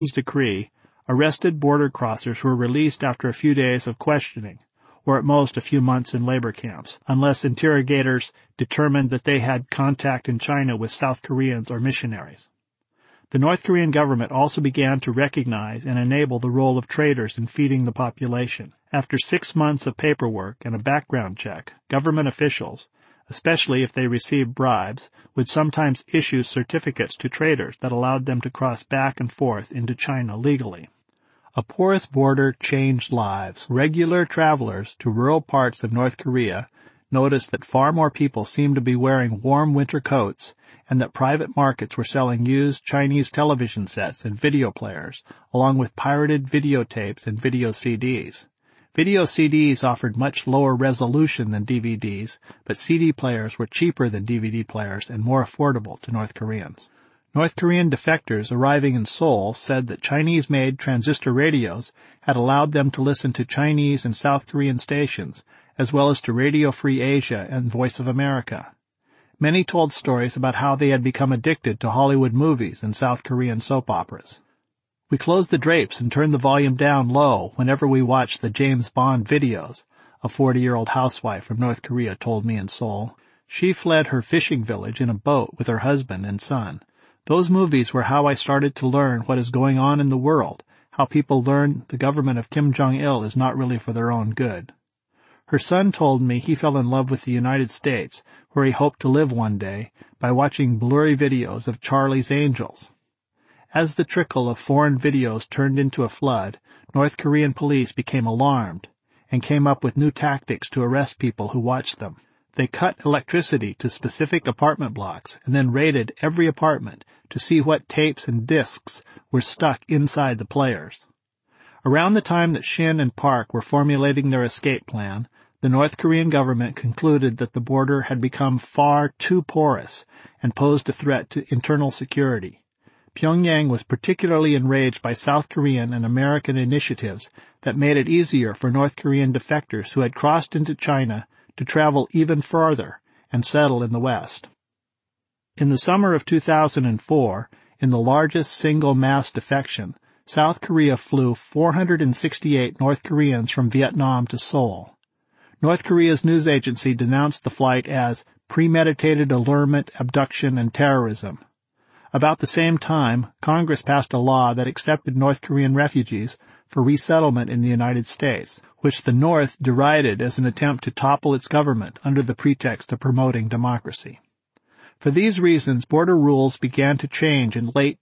decree, arrested border crossers were released after a few days of questioning, or at most a few months in labor camps, unless interrogators determined that they had contact in China with South Koreans or missionaries. The North Korean government also began to recognize and enable the role of traders in feeding the population. After 6 months of paperwork and a background check, government officials, especially if they received bribes, would sometimes issue certificates to traders that allowed them to cross back and forth into China legally. A porous border changed lives. Regular travelers to rural parts of North Korea noticed that far more people seemed to be wearing warm winter coats and that private markets were selling used Chinese television sets and video players, along with pirated videotapes and video CDs. Video CDs offered much lower resolution than DVDs, but CD players were cheaper than DVD players and more affordable to North Koreans. North Korean defectors arriving in Seoul said that Chinese-made transistor radios had allowed them to listen to Chinese and South Korean stations, as well as to Radio Free Asia and Voice of America. Many told stories about how they had become addicted to Hollywood movies and South Korean soap operas. We closed the drapes and turned the volume down low whenever we watched the James Bond videos, a 40-year-old housewife from North Korea told me in Seoul. She fled her fishing village in a boat with her husband and son. Those movies were how I started to learn what is going on in the world, how people learn the government of Kim Jong-il is not really for their own good. Her son told me he fell in love with the United States, where he hoped to live one day, by watching blurry videos of Charlie's Angels. As the trickle of foreign videos turned into a flood, North Korean police became alarmed and came up with new tactics to arrest people who watched them. They cut electricity to specific apartment blocks and then raided every apartment to see what tapes and discs were stuck inside the players. Around the time that Shin and Park were formulating their escape plan, the North Korean government concluded that the border had become far too porous and posed a threat to internal security. Pyongyang was particularly enraged by South Korean and American initiatives that made it easier for North Korean defectors who had crossed into China to travel even farther and settle in the West. In the summer of 2004, in the largest single mass defection, South Korea flew 468 North Koreans from Vietnam to Seoul. North Korea's news agency denounced the flight as premeditated allurement, abduction, and terrorism. About the same time, Congress passed a law that accepted North Korean refugees for resettlement in the United States, which the North derided as an attempt to topple its government under the pretext of promoting democracy. For these reasons, border rules began to change in late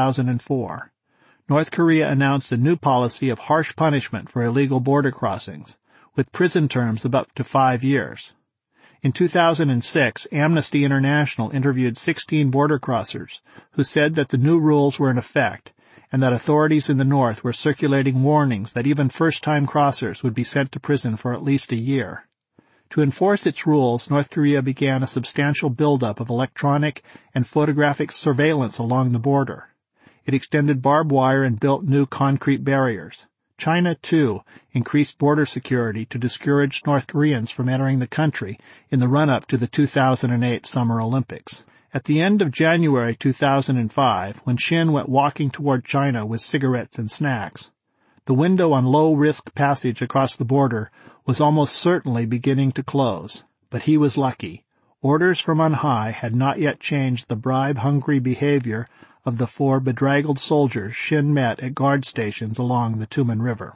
2004. North Korea announced a new policy of harsh punishment for illegal border crossings, with prison terms of up to 5 years. In 2006, Amnesty International interviewed 16 border crossers who said that the new rules were in effect and that authorities in the North were circulating warnings that even first-time crossers would be sent to prison for at least a year. To enforce its rules, North Korea began a substantial buildup of electronic and photographic surveillance along the border. It extended barbed wire and built new concrete barriers. China, too, increased border security to discourage North Koreans from entering the country in the run-up to the 2008 Summer Olympics. At the end of January 2005, when Shin went walking toward China with cigarettes and snacks, the window on low-risk passage across the border was almost certainly beginning to close. But he was lucky. Orders from on high had not yet changed the bribe-hungry behavior of the 4 bedraggled soldiers Shin met at guard stations along the Tumen River.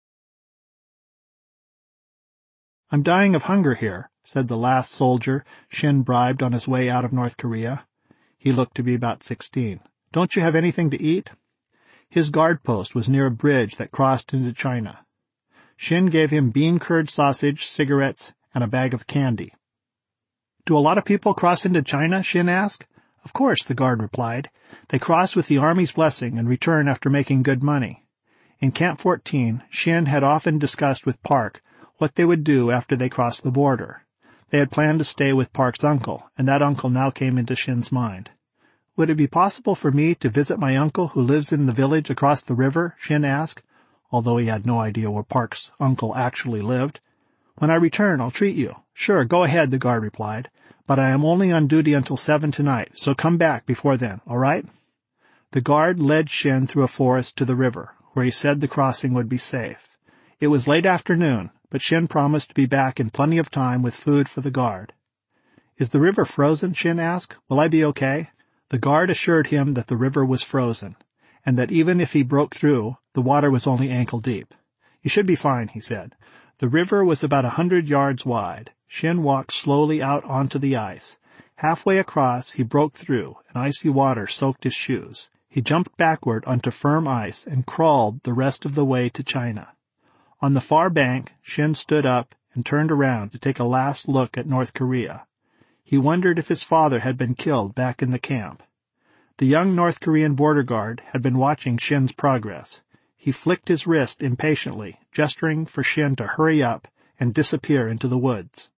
"I'm dying of hunger here," said the last soldier Shin bribed on his way out of North Korea. He looked to be about 16. "Don't you have anything to eat?" His guard post was near a bridge that crossed into China. Shin gave him bean-curd sausage, cigarettes, and a bag of candy. "Do a lot of people cross into China?" Shin asked. "Of course," the guard replied. "They cross with the Army's blessing and return after making good money." In Camp 14, Shin had often discussed with Park what they would do after they crossed the border. They had planned to stay with Park's uncle, and that uncle now came into Shin's mind. "Would it be possible for me to visit my uncle who lives in the village across the river?" Shin asked, although he had no idea where Park's uncle actually lived. "When I return, I'll treat you." "Sure, go ahead," the guard replied. "But I am only on duty until 7 tonight, so come back before then, all right?" The guard led Shin through a forest to the river, where he said the crossing would be safe. It was late afternoon, but Shin promised to be back in plenty of time with food for the guard. "Is the river frozen?" Shin asked. "Will I be okay?" The guard assured him that the river was frozen, and that even if he broke through, the water was only ankle deep. "You should be fine," he said. The river was about 100 yards wide. Shin walked slowly out onto the ice. Halfway across, he broke through, and icy water soaked his shoes. He jumped backward onto firm ice and crawled the rest of the way to China. On the far bank, Shin stood up and turned around to take a last look at North Korea. He wondered if his father had been killed back in the camp. The young North Korean border guard had been watching Shin's progress. He flicked his wrist impatiently, gesturing for Shin to hurry up and disappear into the woods.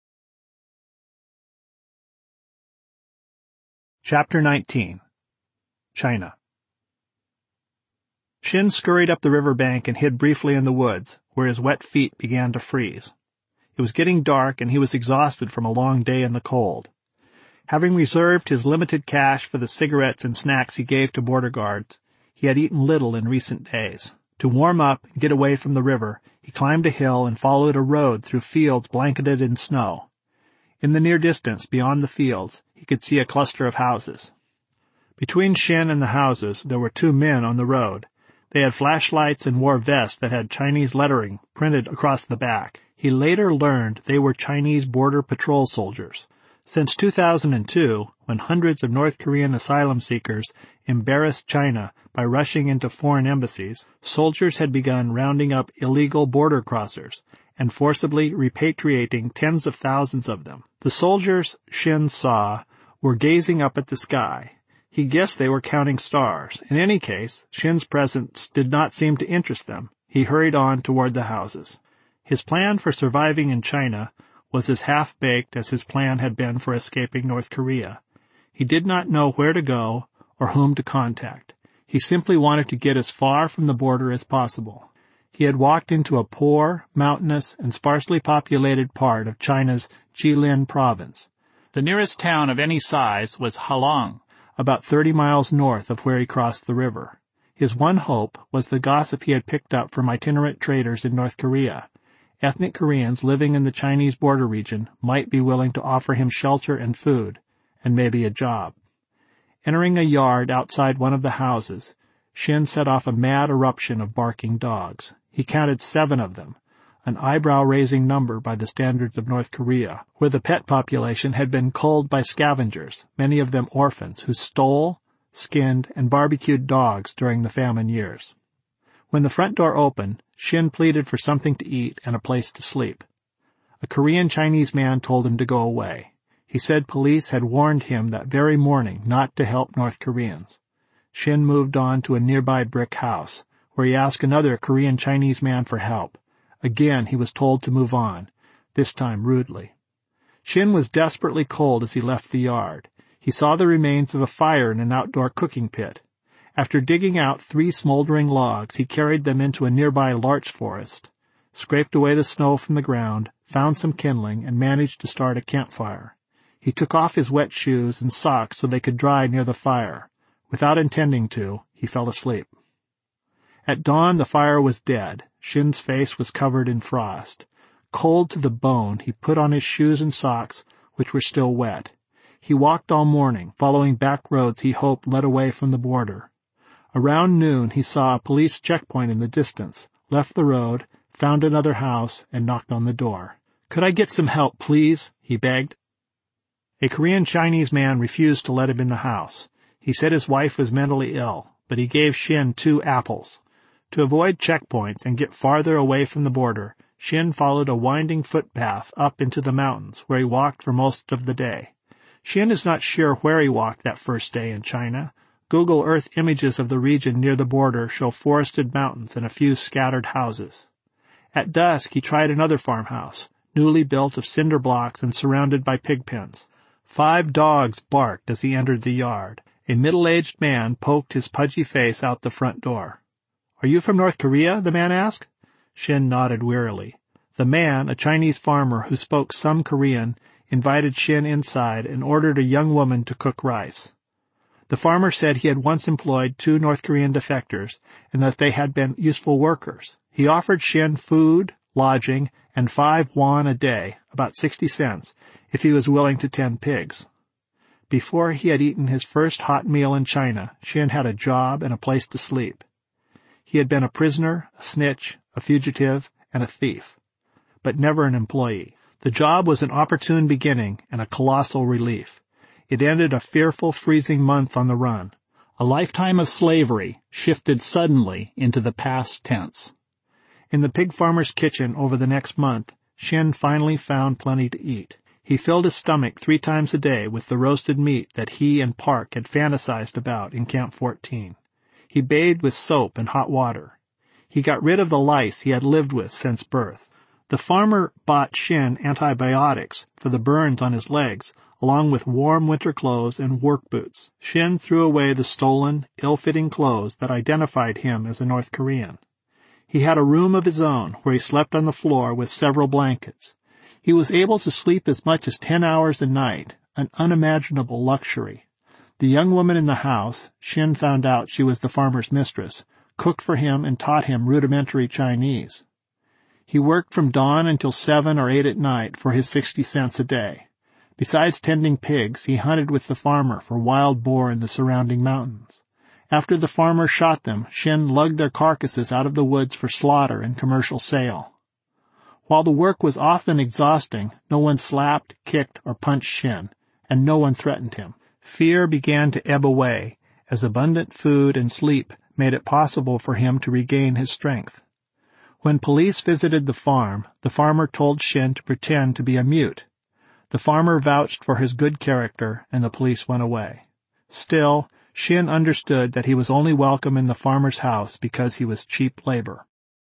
Chapter 19. China. Shin scurried up the river bank and hid briefly in the woods, where his wet feet began to freeze. It was getting dark, and he was exhausted from a long day in the cold. Having reserved his limited cash for the cigarettes and snacks he gave to border guards, he had eaten little in recent days. To warm up and get away from the river, he climbed a hill and followed a road through fields blanketed in snow. In the near distance, beyond the fields, he could see a cluster of houses. Between Shin and the houses, there were 2 men on the road. They had flashlights and wore vests that had Chinese lettering printed across the back. He later learned they were Chinese Border Patrol soldiers. Since 2002, when hundreds of North Korean asylum seekers embarrassed China by rushing into foreign embassies, soldiers had begun rounding up illegal border crossers and forcibly repatriating tens of thousands of them. The soldiers Shin saw were gazing up at the sky. He guessed they were counting stars. In any case, Shin's presence did not seem to interest them. He hurried on toward the houses. His plan for surviving in China was as half-baked as his plan had been for escaping North Korea. He did not know where to go or whom to contact. He simply wanted to get as far from the border as possible. He had walked into a poor, mountainous, and sparsely populated part of China's Jilin province. The nearest town of any size was Halong, about 30 miles north of where he crossed the river. His one hope was the gossip he had picked up from itinerant traders in North Korea. Ethnic Koreans living in the Chinese border region might be willing to offer him shelter and food, and maybe a job. Entering a yard outside one of the houses, Shin set off a mad eruption of barking dogs. He counted 7 of them, an eyebrow-raising number by the standards of North Korea, where the pet population had been culled by scavengers, many of them orphans, who stole, skinned, and barbecued dogs during the famine years. When the front door opened, Shin pleaded for something to eat and a place to sleep. A Korean-Chinese man told him to go away. He said police had warned him that very morning not to help North Koreans. Shin moved on to a nearby brick house, where he asked another Korean-Chinese man for help. Again he was told to move on, this time rudely. Shin was desperately cold as he left the yard. He saw the remains of a fire in an outdoor cooking pit. After digging out 3 smoldering logs, he carried them into a nearby larch forest, scraped away the snow from the ground, found some kindling, and managed to start a campfire. He took off his wet shoes and socks so they could dry near the fire. Without intending to, he fell asleep. At dawn, the fire was dead. Shin's face was covered in frost. Cold to the bone, he put on his shoes and socks, which were still wet. He walked all morning, following back roads he hoped led away from the border. Around noon, he saw a police checkpoint in the distance, left the road, found another house, and knocked on the door. "Could I get some help, please?" he begged. A Korean-Chinese man refused to let him in the house. He said his wife was mentally ill, but he gave Shin 2 apples. To avoid checkpoints and get farther away from the border, Shin followed a winding footpath up into the mountains, where he walked for most of the day. Shin is not sure where he walked that first day in China. Google Earth images of the region near the border show forested mountains and a few scattered houses. At dusk, he tried another farmhouse, newly built of cinder blocks and surrounded by pig pens. 5 dogs barked as he entered the yard. A middle-aged man poked his pudgy face out the front door. "Are you from North Korea?" the man asked. Shin nodded wearily. The man, a Chinese farmer who spoke some Korean, invited Shin inside and ordered a young woman to cook rice. The farmer said he had once employed 2 North Korean defectors and that they had been useful workers. He offered Shin food, lodging, and 5 won a day, about 60 cents, if he was willing to tend pigs. Before he had eaten his first hot meal in China, Shin had a job and a place to sleep. He had been a prisoner, a snitch, a fugitive, and a thief, but never an employee. The job was an opportune beginning and a colossal relief. It ended a fearful, freezing month on the run. A lifetime of slavery shifted suddenly into the past tense. In the pig farmer's kitchen over the next month, Shin finally found plenty to eat. He filled his stomach 3 times a day with the roasted meat that he and Park had fantasized about in Camp 14. He bathed with soap and hot water. He got rid of the lice he had lived with since birth. The farmer bought Shin antibiotics for the burns on his legs, along with warm winter clothes and work boots. Shin threw away the stolen, ill-fitting clothes that identified him as a North Korean. He had a room of his own where he slept on the floor with several blankets. He was able to sleep as much as 10 hours a night, an unimaginable luxury. The young woman in the house, Shin found out she was the farmer's mistress, cooked for him and taught him rudimentary Chinese. He worked from dawn until 7 or 8 at night for his 60 cents a day. Besides tending pigs, he hunted with the farmer for wild boar in the surrounding mountains. After the farmer shot them, Shin lugged their carcasses out of the woods for slaughter and commercial sale. While the work was often exhausting, no one slapped, kicked, or punched Shin, and no one threatened him. Fear began to ebb away as abundant food and sleep made it possible for him to regain his strength. When police visited the farm, the farmer told Shin to pretend to be a mute. The farmer vouched for his good character, and the police went away. Still, Shin understood that he was only welcome in the farmer's house because he was cheap labor.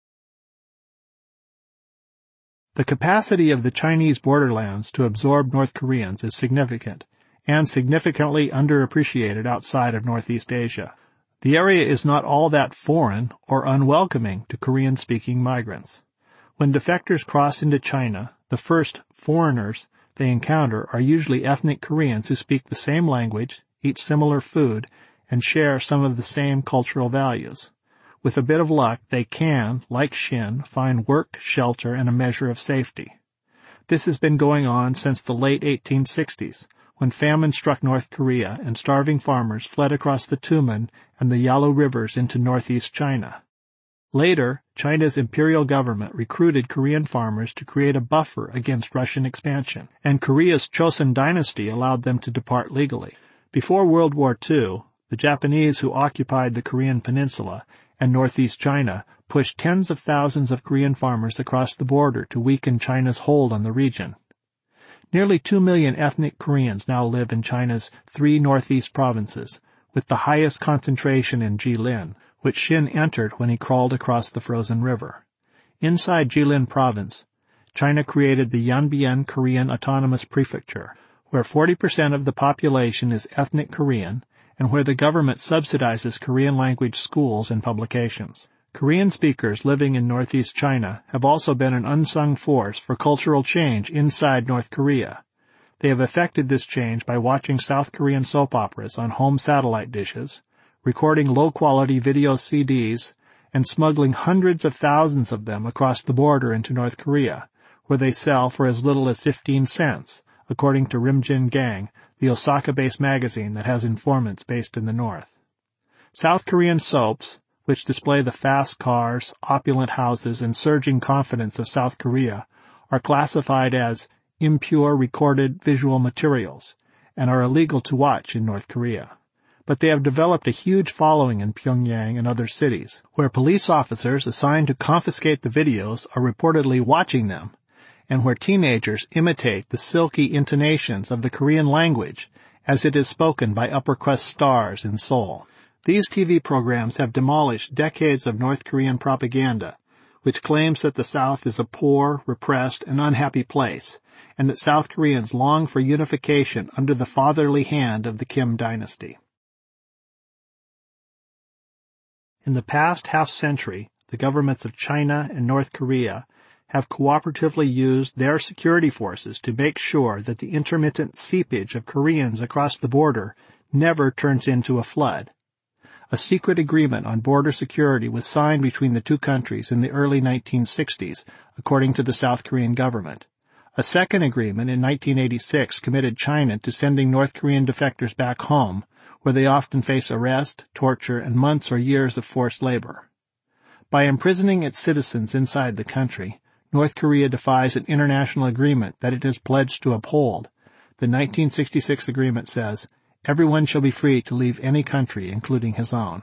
The capacity of the Chinese borderlands to absorb North Koreans is significant, and significantly underappreciated outside of Northeast Asia. The area is not all that foreign or unwelcoming to Korean-speaking migrants. When defectors cross into China, the first foreigners they encounter are usually ethnic Koreans who speak the same language, eat similar food, and share some of the same cultural values. With a bit of luck, they can, like Shin, find work, shelter, and a measure of safety. This has been going on since the late 1860s, when famine struck North Korea and starving farmers fled across the Tumen and the Yalu rivers into northeast China. Later, China's imperial government recruited Korean farmers to create a buffer against Russian expansion, and Korea's Chosun dynasty allowed them to depart legally. Before World War II, the Japanese who occupied the Korean peninsula and northeast China pushed tens of thousands of Korean farmers across the border to weaken China's hold on the region. Nearly 2 million ethnic Koreans now live in China's 3 northeast provinces, with the highest concentration in Jilin, which Shin entered when he crawled across the frozen river. Inside Jilin province, China created the Yanbian Korean Autonomous Prefecture, where 40% of the population is ethnic Korean and where the government subsidizes Korean-language schools and publications. Korean speakers living in northeast China have also been an unsung force for cultural change inside North Korea. They have effected this change by watching South Korean soap operas on home satellite dishes, recording low-quality video CDs, and smuggling hundreds of thousands of them across the border into North Korea, where they sell for as little as 15 cents, according to Rimjin Gang, the Osaka-based magazine that has informants based in the north. South Korean soaps, which display the fast cars, opulent houses, and surging confidence of South Korea, are classified as impure recorded visual materials and are illegal to watch in North Korea. But they have developed a huge following in Pyongyang and other cities, where police officers assigned to confiscate the videos are reportedly watching them, and where teenagers imitate the silky intonations of the Korean language as it is spoken by upper-crust stars in Seoul. These TV programs have demolished decades of North Korean propaganda, which claims that the South is a poor, repressed, and unhappy place, and that South Koreans long for unification under the fatherly hand of the Kim dynasty. In the past half-century, the governments of China and North Korea have cooperatively used their security forces to make sure that the intermittent seepage of Koreans across the border never turns into a flood. A secret agreement on border security was signed between the two countries in the early 1960s, according to the South Korean government. A second agreement in 1986 committed China to sending North Korean defectors back home, where they often face arrest, torture, and months or years of forced labor. By imprisoning its citizens inside the country, North Korea defies an international agreement that it has pledged to uphold. The 1966 agreement says, "Everyone shall be free to leave any country, including his own."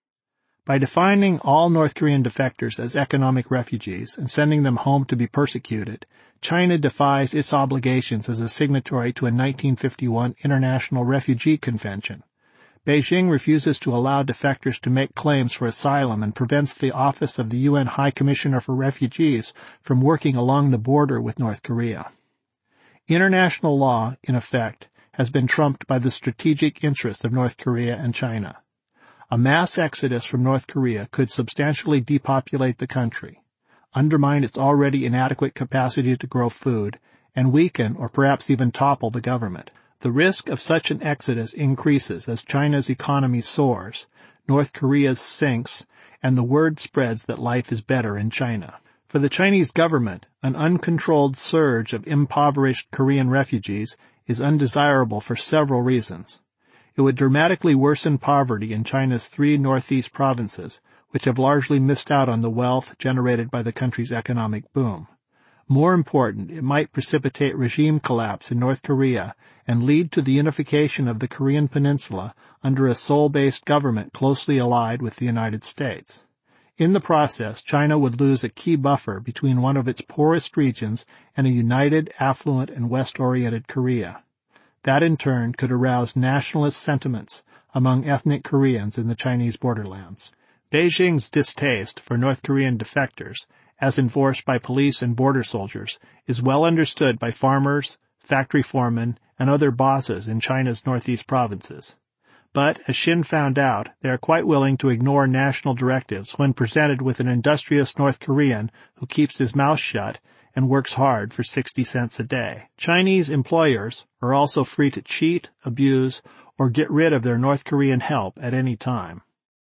By defining all North Korean defectors as economic refugees and sending them home to be persecuted, China defies its obligations as a signatory to a 1951 International Refugee Convention. Beijing refuses to allow defectors to make claims for asylum and prevents the Office of the UN High Commissioner for Refugees from working along the border with North Korea. International law, in effect, has been trumped by the strategic interests of North Korea and China. A mass exodus from North Korea could substantially depopulate the country, undermine its already inadequate capacity to grow food, and weaken or perhaps even topple the government. The risk of such an exodus increases as China's economy soars, North Korea's sinks, and the word spreads that life is better in China. For the Chinese government, an uncontrolled surge of impoverished Korean refugees is undesirable for several reasons. It would dramatically worsen poverty in China's 3 northeast provinces, which have largely missed out on the wealth generated by the country's economic boom. More important, it might precipitate regime collapse in North Korea and lead to the unification of the Korean peninsula under a Seoul-based government closely allied with the United States. In the process, China would lose a key buffer between one of its poorest regions and a united, affluent, and West-oriented Korea. That, in turn, could arouse nationalist sentiments among ethnic Koreans in the Chinese borderlands. Beijing's distaste for North Korean defectors, as enforced by police and border soldiers, is well understood by farmers, factory foremen, and other bosses in China's northeast provinces. But, as Shin found out, they are quite willing to ignore national directives when presented with an industrious North Korean who keeps his mouth shut and works hard for 60 cents a day. Chinese employers are also free to cheat, abuse, or get rid of their North Korean help at any time.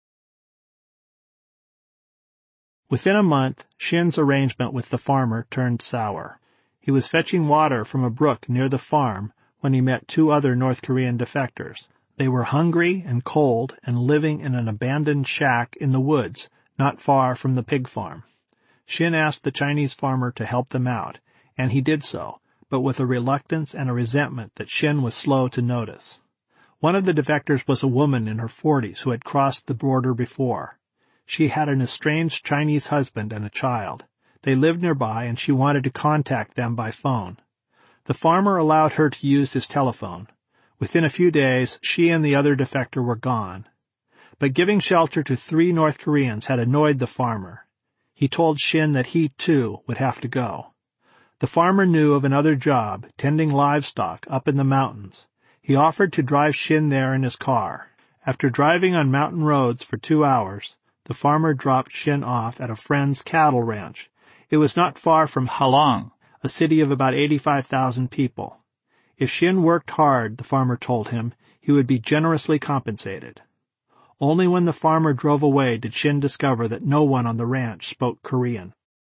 Within a month, Shin's arrangement with the farmer turned sour. He was fetching water from a brook near the farm when he met 2 other North Korean defectors. They were hungry and cold and living in an abandoned shack in the woods not far from the pig farm. Shin asked the Chinese farmer to help them out, and he did so, but with a reluctance and a resentment that Shin was slow to notice. One of the defectors was a woman in her 40s who had crossed the border before. She had an estranged Chinese husband and a child. They lived nearby, and she wanted to contact them by phone. The farmer allowed her to use his telephone. Within a few days, she and the other defector were gone. But giving shelter to 3 North Koreans had annoyed the farmer. He told Shin that he, too, would have to go. The farmer knew of another job, tending livestock up in the mountains. He offered to drive Shin there in his car. After driving on mountain roads for 2 hours, the farmer dropped Shin off at a friend's cattle ranch. It was not far from Halong, a city of about 85,000 people. If Shin worked hard, the farmer told him, he would be generously compensated. Only when the farmer drove away did Shin discover that no one on the ranch spoke Korean.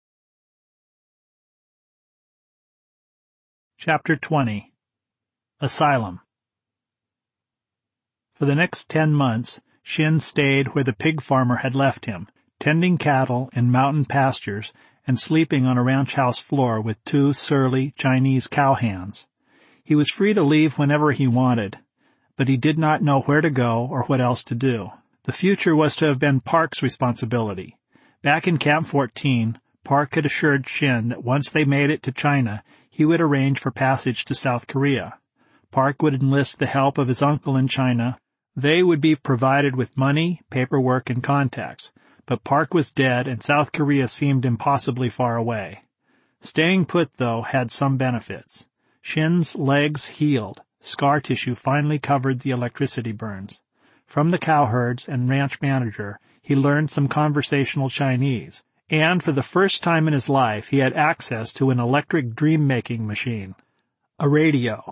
Chapter 20. Asylum. For the next 10 months, Shin stayed where the pig farmer had left him, tending cattle in mountain pastures and sleeping on a ranch house floor with 2 surly Chinese cowhands. He was free to leave whenever he wanted, but he did not know where to go or what else to do. The future was to have been Park's responsibility. Back in Camp 14, Park had assured Shin that once they made it to China, he would arrange for passage to South Korea. Park would enlist the help of his uncle in China. They would be provided with money, paperwork, and contacts. But Park was dead, and South Korea seemed impossibly far away. Staying put, though, had some benefits. Shin's legs healed. Scar tissue finally covered the electricity burns. From the cowherds and ranch manager, he learned some conversational Chinese, and for the first time in his life he had access to an electric dream-making machine. A radio.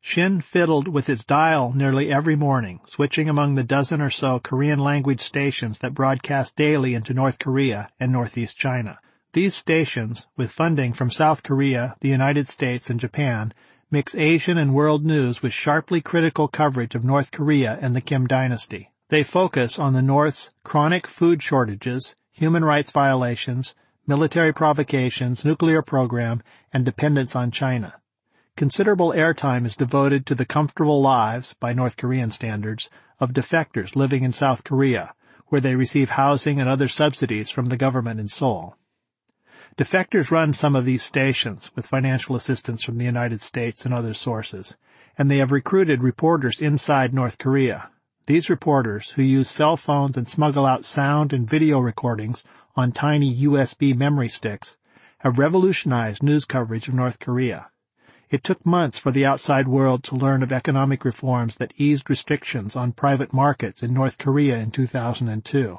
Shin fiddled with his dial nearly every morning, switching among the dozen or so Korean-language stations that broadcast daily into North Korea and northeast China. These stations, with funding from South Korea, the United States, and Japan, mix Asian and world news with sharply critical coverage of North Korea and the Kim dynasty. They focus on the North's chronic food shortages, human rights violations, military provocations, nuclear program, and dependence on China. Considerable airtime is devoted to the comfortable lives, by North Korean standards, of defectors living in South Korea, where they receive housing and other subsidies from the government in Seoul. Defectors run some of these stations with financial assistance from the United States and other sources, and they have recruited reporters inside North Korea. These reporters, who use cell phones and smuggle out sound and video recordings on tiny USB memory sticks, have revolutionized news coverage of North Korea. It took months for the outside world to learn of economic reforms that eased restrictions on private markets in North Korea in 2002.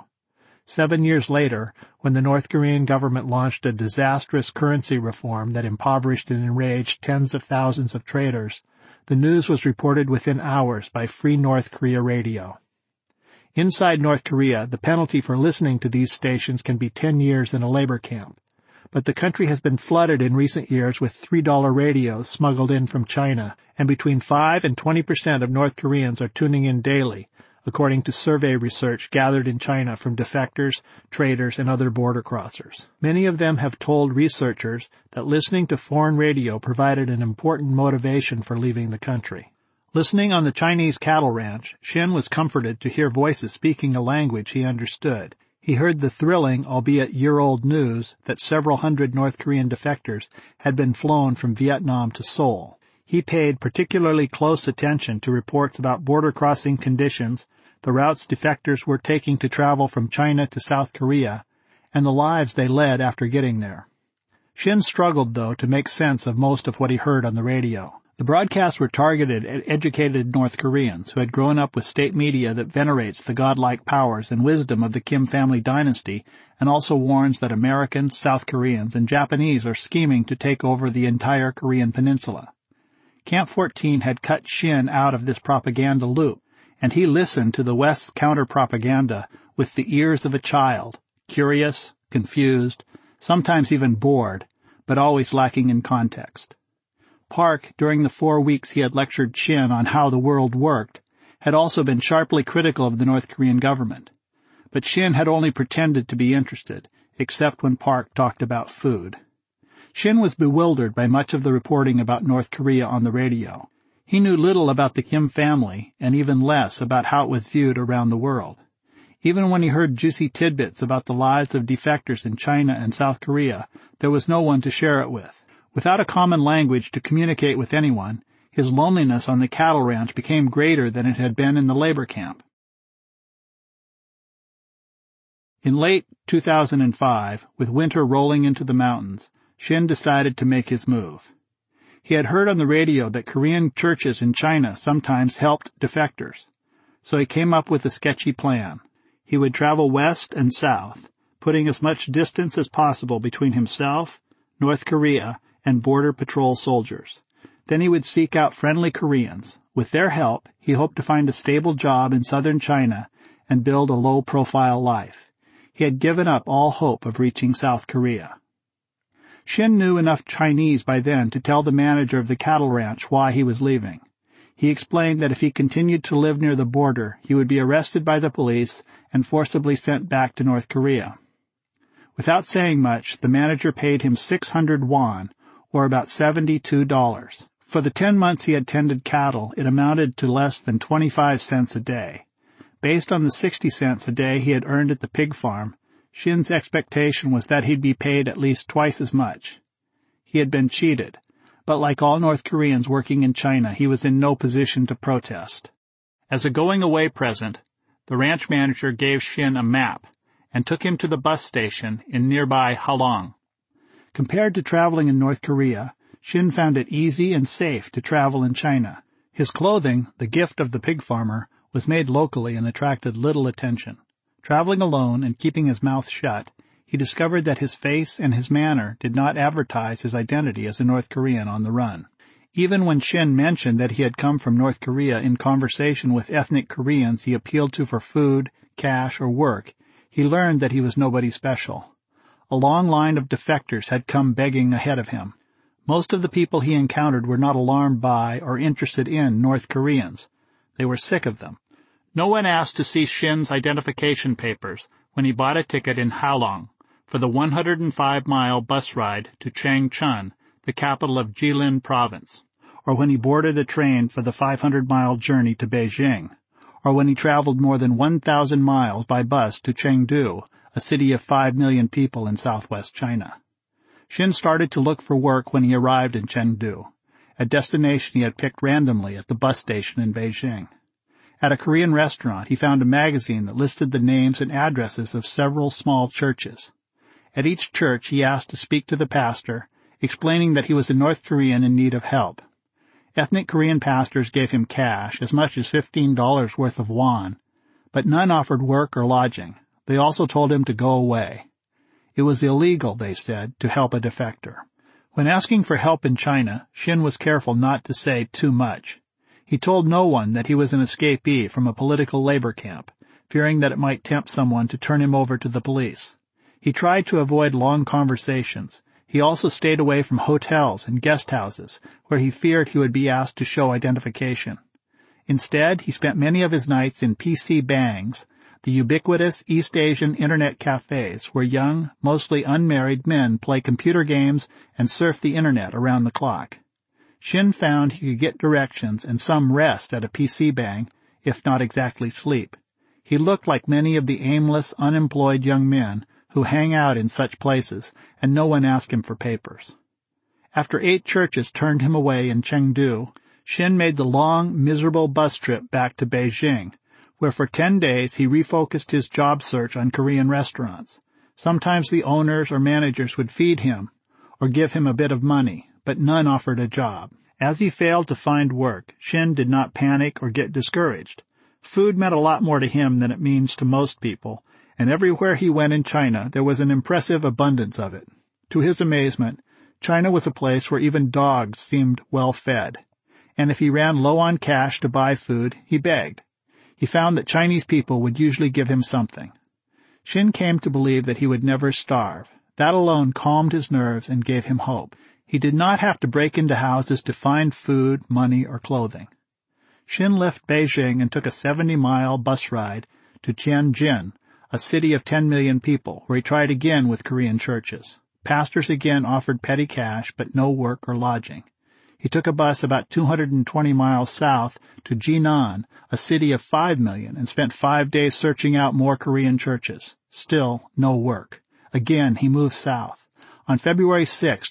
7 years later, when the North Korean government launched a disastrous currency reform that impoverished and enraged tens of thousands of traders, the news was reported within hours by Free North Korea Radio. Inside North Korea, the penalty for listening to these stations can be 10 years in a labor camp. But the country has been flooded in recent years with $3 radios smuggled in from China, and between 5 and 20% of North Koreans are tuning in daily, according to survey research gathered in China from defectors, traders, and other border crossers. Many of them have told researchers that listening to foreign radio provided an important motivation for leaving the country. Listening on the Chinese cattle ranch, Shin was comforted to hear voices speaking a language he understood. He heard the thrilling, albeit year-old news that several hundred North Korean defectors had been flown from Vietnam to Seoul. He paid particularly close attention to reports about border crossing conditions, the routes defectors were taking to travel from China to South Korea, and the lives they led after getting there. Shin struggled, though, to make sense of most of what he heard on the radio. The broadcasts were targeted at educated North Koreans who had grown up with state media that venerates the godlike powers and wisdom of the Kim family dynasty and also warns that Americans, South Koreans, and Japanese are scheming to take over the entire Korean peninsula. Camp 14 had cut Shin out of this propaganda loop, and he listened to the West's counter-propaganda with the ears of a child, curious, confused, sometimes even bored, but always lacking in context. Park, during the 4 weeks he had lectured Shin on how the world worked, had also been sharply critical of the North Korean government. But Shin had only pretended to be interested, except when Park talked about food. Shin was bewildered by much of the reporting about North Korea on the radio. He knew little about the Kim family, and even less about how it was viewed around the world. Even when he heard juicy tidbits about the lives of defectors in China and South Korea, there was no one to share it with. Without a common language to communicate with anyone, his loneliness on the cattle ranch became greater than it had been in the labor camp. In late 2005, with winter rolling into the mountains, Shin decided to make his move. He had heard on the radio that Korean churches in China sometimes helped defectors, so he came up with a sketchy plan. He would travel west and south, putting as much distance as possible between himself, North Korea, and border patrol soldiers. Then he would seek out friendly Koreans. With their help, he hoped to find a stable job in southern China and build a low-profile life. He had given up all hope of reaching South Korea. Shin knew enough Chinese by then to tell the manager of the cattle ranch why he was leaving. He explained that if he continued to live near the border, he would be arrested by the police and forcibly sent back to North Korea. Without saying much, the manager paid him 600 won, or about $72. For the 10 months he had tended cattle, it amounted to less than 25 cents a day. Based on the 60 cents a day he had earned at the pig farm, Shin's expectation was that he'd be paid at least twice as much. He had been cheated, but like all North Koreans working in China, he was in no position to protest. As a going-away present, the ranch manager gave Shin a map and took him to the bus station in nearby Halong. Compared to traveling in North Korea, Shin found it easy and safe to travel in China. His clothing, the gift of the pig farmer, was made locally and attracted little attention. Traveling alone and keeping his mouth shut, he discovered that his face and his manner did not advertise his identity as a North Korean on the run. Even when Shin mentioned that he had come from North Korea in conversation with ethnic Koreans he appealed to for food, cash, or work, he learned that he was nobody special. A long line of defectors had come begging ahead of him. Most of the people he encountered were not alarmed by or interested in North Koreans. They were sick of them. No one asked to see Shin's identification papers when he bought a ticket in Halong for the 105-mile bus ride to Changchun, the capital of Jilin Province, or when he boarded a train for the 500-mile journey to Beijing, or when he traveled more than 1,000 miles by bus to Chengdu, a city of 5 million people in southwest China. Shin started to look for work when he arrived in Chengdu, a destination he had picked randomly at the bus station in Beijing. At a Korean restaurant, he found a magazine that listed the names and addresses of several small churches. At each church, he asked to speak to the pastor, explaining that he was a North Korean in need of help. Ethnic Korean pastors gave him cash, as much as $15 worth of won, but none offered work or lodging. They also told him to go away. It was illegal, they said, to help a defector. When asking for help in China, Shin was careful not to say too much. He told no one that he was an escapee from a political labor camp, fearing that it might tempt someone to turn him over to the police. He tried to avoid long conversations. He also stayed away from hotels and guest houses, where he feared he would be asked to show identification. Instead, he spent many of his nights in PC Bangs, the ubiquitous East Asian internet cafes where young, mostly unmarried men play computer games and surf the internet around the clock. Shin found he could get directions and some rest at a PC Bang, if not exactly sleep. He looked like many of the aimless, unemployed young men who hang out in such places, and no one asked him for papers. After 8 churches turned him away in Chengdu, Shin made the long, miserable bus trip back to Beijing, where for 10 days he refocused his job search on Korean restaurants. Sometimes the owners or managers would feed him or give him a bit of money, but none offered a job. As he failed to find work, Shin did not panic or get discouraged. Food meant a lot more to him than it means to most people, and everywhere he went in China there was an impressive abundance of it. To his amazement, China was a place where even dogs seemed well fed, and if he ran low on cash to buy food, he begged. He found that Chinese people would usually give him something. Shin came to believe that he would never starve. That alone calmed his nerves and gave him hope. He did not have to break into houses to find food, money, or clothing. Shin left Beijing and took a 70-mile bus ride to Tianjin, a city of 10 million people, where he tried again with Korean churches. Pastors again offered petty cash, but no work or lodging. He took a bus about 220 miles south to Jinan, a city of 5 million, and spent 5 days searching out more Korean churches. Still, no work. Again, he moved south. On February 6,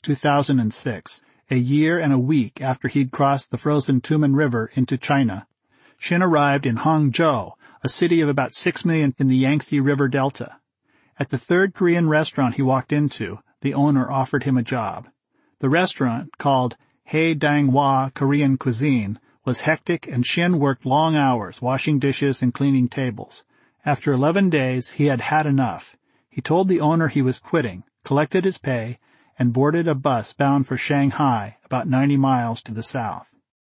2006, a year and a week after he'd crossed the frozen Tumen River into China, Shin arrived in Hangzhou, a city of about 6 million in the Yangtze River Delta. At the 3rd Korean restaurant he walked into, the owner offered him a job. The restaurant, called Hae Dang Hwa Korean Cuisine, was hectic, and Shin worked long hours washing dishes and cleaning tables. After 11 days, he had had enough. He told the owner he was quitting, collected his pay, and boarded a bus bound for Shanghai, about 90 miles to the south.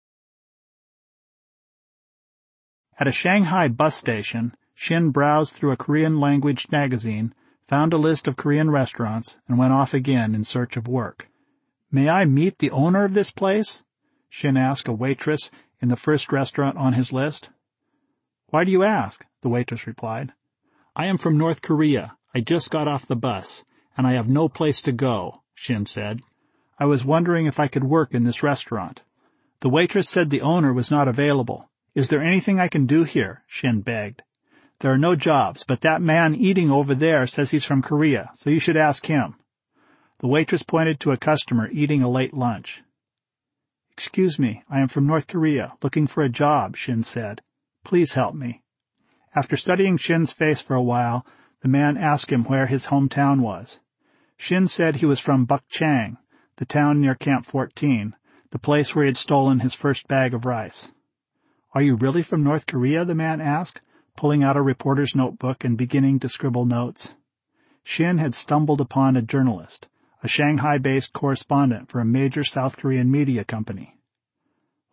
At a Shanghai bus station, Shin browsed through a Korean-language magazine, found a list of Korean restaurants, and went off again in search of work. "May I meet the owner of this place?" Shin asked a waitress in the first restaurant on his list. "Why do you ask?" the waitress replied. "I am from North Korea. I just got off the bus, and I have no place to go," Shin said. "I was wondering if I could work in this restaurant." The waitress said the owner was not available. "Is there anything I can do here?" Shin begged. "There are no jobs, but that man eating over there says he's from Korea, so you should ask him." The waitress pointed to a customer eating a late lunch. "Excuse me, I am from North Korea, looking for a job," Shin said. "Please help me." After studying Shin's face for a while, the man asked him where his hometown was. Shin said he was from Bukchang, the town near Camp 14, the place where he had stolen his first bag of rice. "Are you really from North Korea?" the man asked, pulling out a reporter's notebook and beginning to scribble notes. Shin had stumbled upon a journalist, a Shanghai-based correspondent for a major South Korean media company.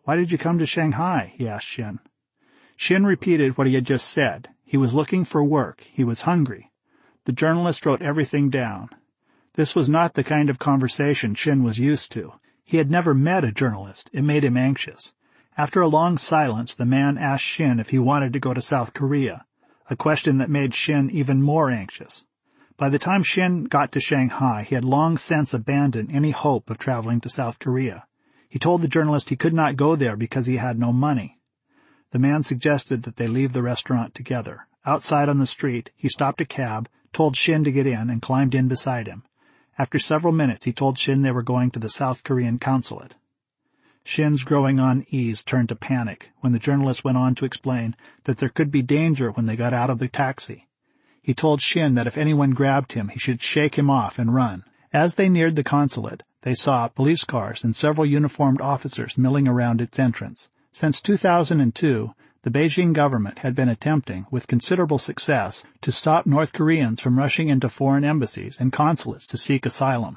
"Why did you come to Shanghai?" he asked Shin. Shin repeated what he had just said. He was looking for work. He was hungry. The journalist wrote everything down. This was not the kind of conversation Shin was used to. He had never met a journalist. It made him anxious. After a long silence, the man asked Shin if he wanted to go to South Korea, a question that made Shin even more anxious. By the time Shin got to Shanghai, he had long since abandoned any hope of traveling to South Korea. He told the journalist he could not go there because he had no money. The man suggested that they leave the restaurant together. Outside on the street, he stopped a cab, told Shin to get in, and climbed in beside him. After several minutes, he told Shin they were going to the South Korean consulate. Shin's growing unease turned to panic when the journalist went on to explain that there could be danger when they got out of the taxi. He told Shin that if anyone grabbed him, he should shake him off and run. As they neared the consulate, they saw police cars and several uniformed officers milling around its entrance. Since 2002, the Beijing government had been attempting, with considerable success, to stop North Koreans from rushing into foreign embassies and consulates to seek asylum.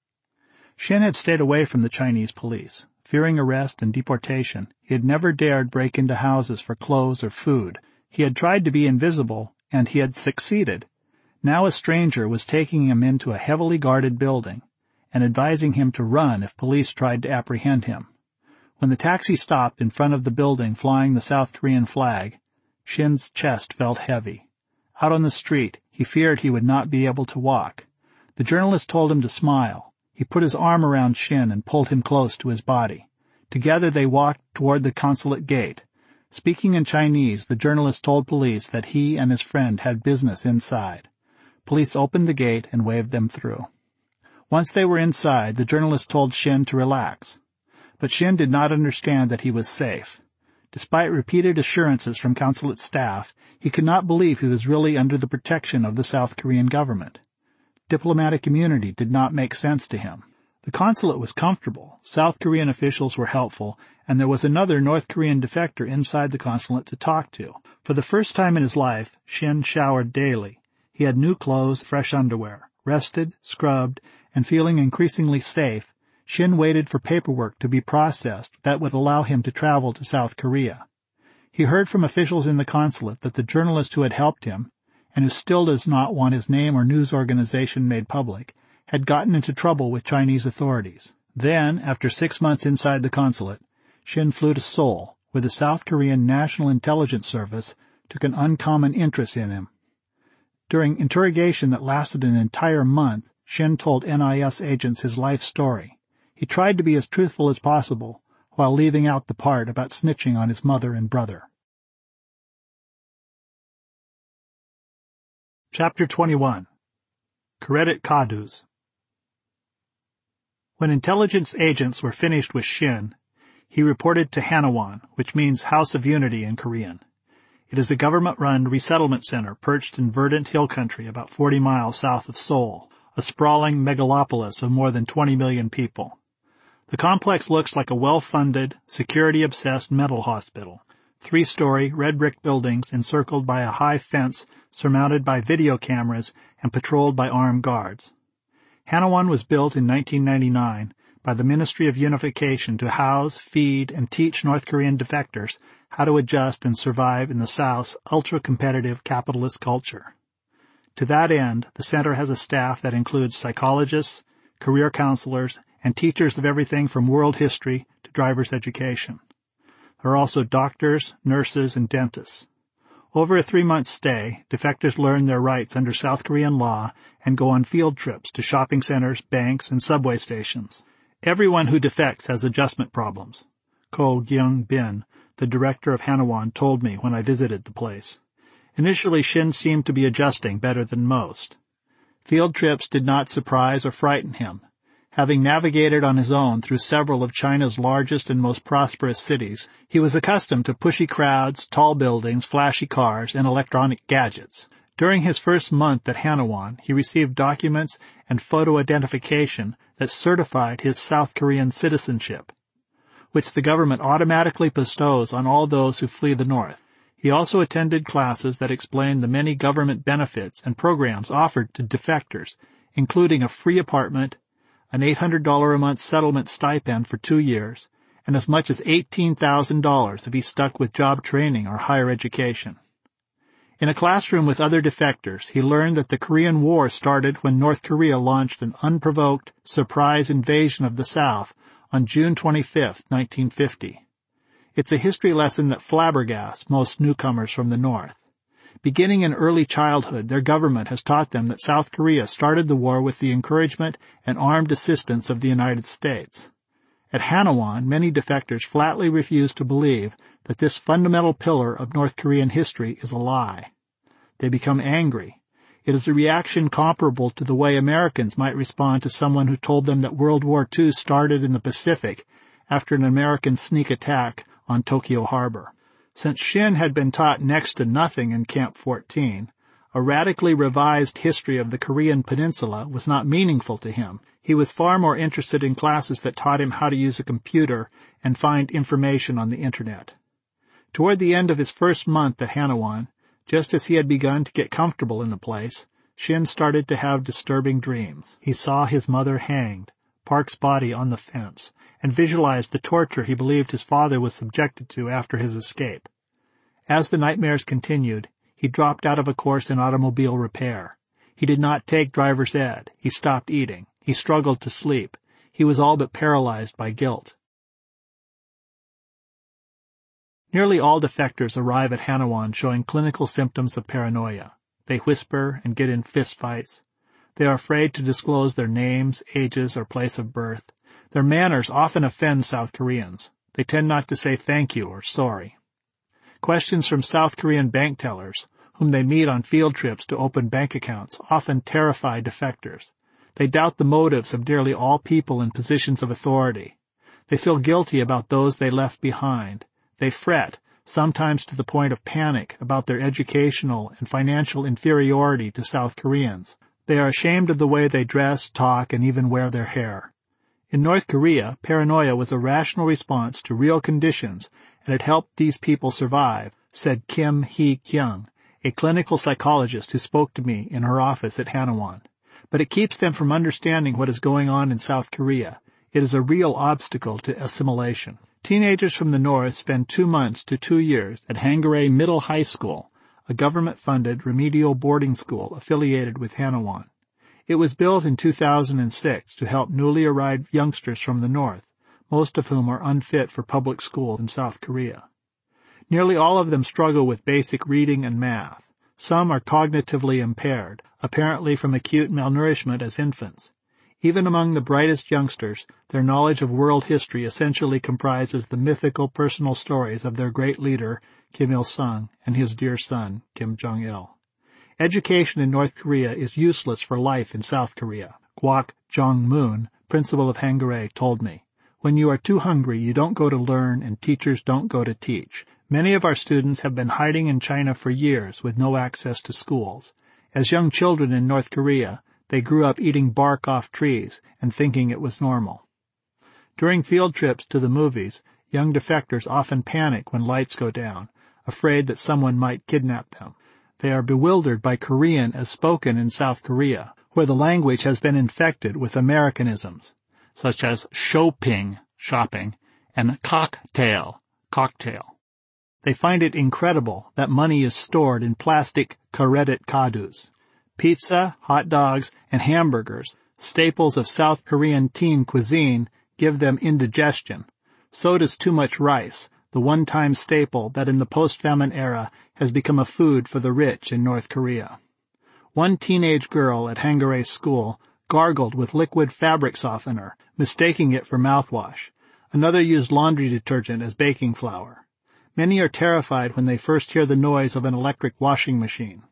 Shin had stayed away from the Chinese police. Fearing arrest and deportation, he had never dared break into houses for clothes or food. He had tried to be invisible, and he had succeeded. Now a stranger was taking him into a heavily guarded building and advising him to run if police tried to apprehend him. When the taxi stopped in front of the building flying the South Korean flag, Shin's chest felt heavy. Out on the street, he feared he would not be able to walk. The journalist told him to smile. He put his arm around Shin and pulled him close to his body. Together they walked toward the consulate gate. Speaking in Chinese, the journalist told police that he and his friend had business inside. Police opened the gate and waved them through. Once they were inside, the journalist told Shin to relax. But Shin did not understand that he was safe. Despite repeated assurances from consulate staff, he could not believe he was really under the protection of the South Korean government. Diplomatic immunity did not make sense to him. The consulate was comfortable, South Korean officials were helpful, and there was another North Korean defector inside the consulate to talk to. For the first time in his life, Shin showered daily. He had new clothes, fresh underwear. Rested, scrubbed, and feeling increasingly safe, Shin waited for paperwork to be processed that would allow him to travel to South Korea. He heard from officials in the consulate that the journalist who had helped him, and who still does not want his name or news organization made public, had gotten into trouble with Chinese authorities. Then, after 6 months inside the consulate, Shin flew to Seoul, where the South Korean National Intelligence Service took an uncommon interest in him. During interrogation that lasted an entire month, Shin told NIS agents his life story. He tried to be as truthful as possible, while leaving out the part about snitching on his mother and brother. Chapter 21. Credit Kadus. When intelligence agents were finished with Shin, he reported to Hanawan, which means House of Unity in Korean. It is a government-run resettlement center perched in verdant hill country about 40 miles south of Seoul, a sprawling megalopolis of more than 20 million people. The complex looks like a well-funded, security-obsessed mental hospital. 3-story, red-brick buildings encircled by a high fence surmounted by video cameras and patrolled by armed guards. Hanawan was built in 1999 by the Ministry of Unification to house, feed, and teach North Korean defectors how to adjust and survive in the South's ultra-competitive capitalist culture. To that end, the center has a staff that includes psychologists, career counselors, and teachers of everything from world history to driver's education. There are also doctors, nurses, and dentists. Over a 3-month stay, defectors learn their rights under South Korean law and go on field trips to shopping centers, banks, and subway stations. Everyone who defects has adjustment problems. Ko Gyung-bin, the director of Hanawan, told me when I visited the place. Initially, Shin seemed to be adjusting better than most. Field trips did not surprise or frighten him. Having navigated on his own through several of China's largest and most prosperous cities, he was accustomed to pushy crowds, tall buildings, flashy cars, and electronic gadgets. During his first month at Hanawan, he received documents and photo identification that certified his South Korean citizenship, which the government automatically bestows on all those who flee the North. He also attended classes that explained the many government benefits and programs offered to defectors, including a free apartment, an $800 a month settlement stipend for 2 years, and as much as $18,000 if he stuck with job training or higher education. In a classroom with other defectors, he learned that the Korean War started when North Korea launched an unprovoked surprise invasion of the South on June 25, 1950. It's a history lesson that flabbergasts most newcomers from the North. Beginning in early childhood, their government has taught them that South Korea started the war with the encouragement and armed assistance of the United States. At Hanawon, many defectors flatly refuse to believe that this fundamental pillar of North Korean history is a lie. They become angry. It is a reaction comparable to the way Americans might respond to someone who told them that World War II started in the Pacific after an American sneak attack on Tokyo Harbor. Since Shin had been taught next to nothing in Camp 14, a radically revised history of the Korean peninsula was not meaningful to him. He was far more interested in classes that taught him how to use a computer and find information on the Internet. Toward the end of his first month at Hanawon, just as he had begun to get comfortable in the place, Shin started to have disturbing dreams. He saw his mother hanged, Park's body on the fence, and visualized the torture he believed his father was subjected to after his escape. As the nightmares continued, he dropped out of a course in automobile repair. He did not take driver's ed. He stopped eating. He struggled to sleep. He was all but paralyzed by guilt. Nearly all defectors arrive at Hanawon showing clinical symptoms of paranoia. They whisper and get in fistfights. They are afraid to disclose their names, ages, or place of birth. Their manners often offend South Koreans. They tend not to say thank you or sorry. Questions from South Korean bank tellers, whom they meet on field trips to open bank accounts, often terrify defectors. They doubt the motives of nearly all people in positions of authority. They feel guilty about those they left behind. They fret, sometimes to the point of panic, about their educational and financial inferiority to South Koreans. They are ashamed of the way they dress, talk, and even wear their hair. In North Korea, paranoia was a rational response to real conditions, and it helped these people survive, said Kim Hee-kyung, a clinical psychologist who spoke to me in her office at Hanawon. But it keeps them from understanding what is going on in South Korea. It is a real obstacle to assimilation. Teenagers from the North spend 2 months to 2 years at Hangare Middle High School, a government-funded remedial boarding school affiliated with Hanawon. It was built in 2006 to help newly arrived youngsters from the North, most of whom are unfit for public school in South Korea. Nearly all of them struggle with basic reading and math. Some are cognitively impaired, apparently from acute malnourishment as infants. Even among the brightest youngsters, their knowledge of world history essentially comprises the mythical personal stories of their great leader, Kim Il-sung, and his dear son, Kim Jong-il. Education in North Korea is useless for life in South Korea. Kwak Jong-moon, principal of Hangare, told me. When you are too hungry, you don't go to learn, and teachers don't go to teach. Many of our students have been hiding in China for years with no access to schools. As young children in North Korea, they grew up eating bark off trees and thinking it was normal. During field trips to the movies, young defectors often panic when lights go down, afraid that someone might kidnap them. They are bewildered by Korean as spoken in South Korea, where the language has been infected with Americanisms, such as shopping, shopping, and cocktail, cocktail. They find it incredible that money is stored in plastic karedet kadus. Pizza, hot dogs, and hamburgers, staples of South Korean teen cuisine, give them indigestion. So does too much rice, the one-time staple that in the post-famine era has become a food for the rich in North Korea. One teenage girl at Hangare School gargled with liquid fabric softener, mistaking it for mouthwash. Another used laundry detergent as baking flour. Many are terrified when they first hear the noise of an electric washing machine.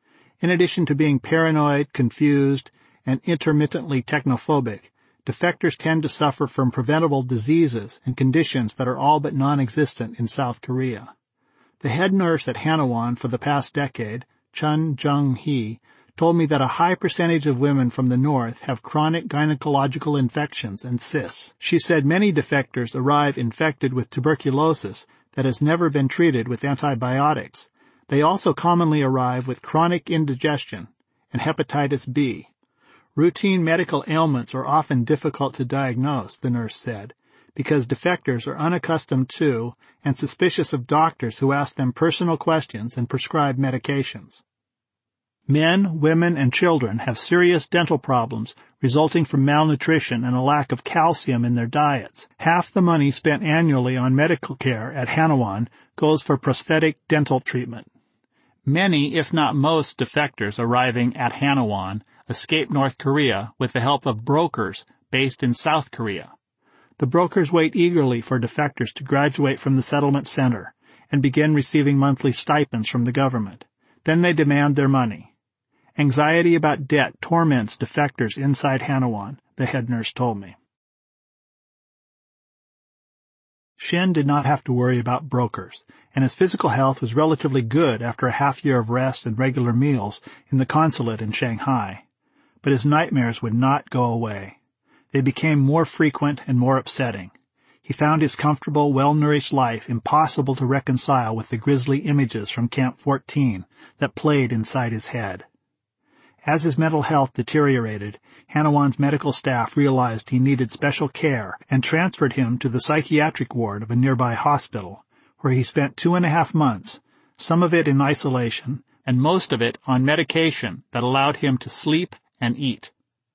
In addition to being paranoid, confused, and intermittently technophobic, defectors tend to suffer from preventable diseases and conditions that are all but non-existent in South Korea. The head nurse at Hanawon for the past decade, Chun Jung-hee, told me that a high percentage of women from the North have chronic gynecological infections and cysts. She said many defectors arrive infected with tuberculosis that has never been treated with antibiotics. They also commonly arrive with chronic indigestion and hepatitis B. Routine medical ailments are often difficult to diagnose, the nurse said, because defectors are unaccustomed to and suspicious of doctors who ask them personal questions and prescribe medications. Men, women, and children have serious dental problems resulting from malnutrition and a lack of calcium in their diets. Half the money spent annually on medical care at Hanawan goes for prosthetic dental treatment. Many, if not most, defectors arriving at Hanawan escape North Korea with the help of brokers based in South Korea. The brokers wait eagerly for defectors to graduate from the settlement center and begin receiving monthly stipends from the government. Then they demand their money. Anxiety about debt torments defectors inside Hanawan, the head nurse told me. Shin did not have to worry about brokers, and his physical health was relatively good after a half year of rest and regular meals in the consulate in Shanghai. But his nightmares would not go away. They became more frequent and more upsetting. He found his comfortable, well-nourished life impossible to reconcile with the grisly images from Camp 14 that played inside his head. As his mental health deteriorated, Hanawan's medical staff realized he needed special care and transferred him to the psychiatric ward of a nearby hospital, where he spent 2.5 months, some of it in isolation, and most of it on medication that allowed him to sleep and eat.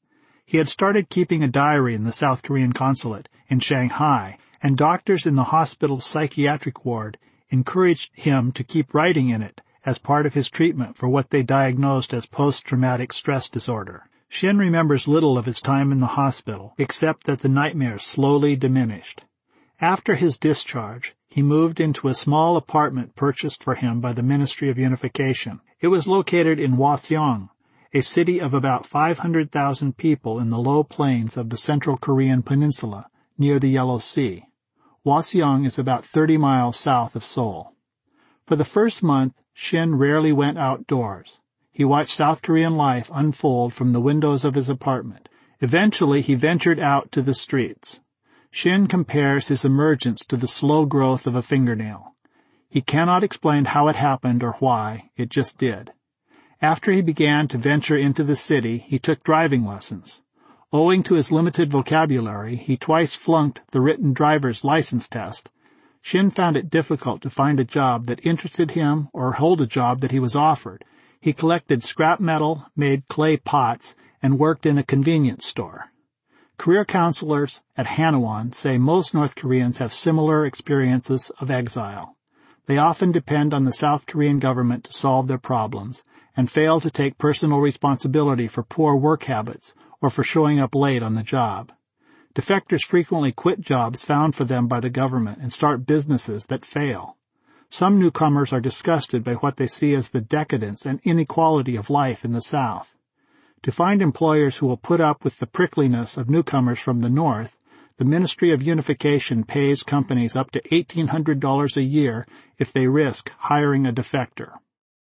He had started keeping a diary in the South Korean consulate in Shanghai, and doctors in the hospital's psychiatric ward encouraged him to keep writing in it as part of his treatment for what they diagnosed as post-traumatic stress disorder. Shin remembers little of his time in the hospital, except that the nightmares slowly diminished. After his discharge, he moved into a small apartment purchased for him by the Ministry of Unification. It was located in Hwaseong, a city of about 500,000 people in the low plains of the Central Korean peninsula, near the Yellow Sea. Hwaseong is about 30 miles south of Seoul. For the first month, Shin rarely went outdoors. He watched South Korean life unfold from the windows of his apartment. Eventually, he ventured out to the streets. Shin compares his emergence to the slow growth of a fingernail. He cannot explain how it happened or why, it just did. After he began to venture into the city, he took driving lessons. Owing to his limited vocabulary, he twice flunked the written driver's license test. Shin found it difficult to find a job that interested him or hold a job that he was offered. He collected scrap metal, made clay pots, and worked in a convenience store. Career counselors at Hanawan say most North Koreans have similar experiences of exile. They often depend on the South Korean government to solve their problems, and fail to take personal responsibility for poor work habits or for showing up late on the job. Defectors frequently quit jobs found for them by the government and start businesses that fail. Some newcomers are disgusted by what they see as the decadence and inequality of life in the South. To find employers who will put up with the prickliness of newcomers from the North, the Ministry of Unification pays companies up to $1,800 a year if they risk hiring a defector.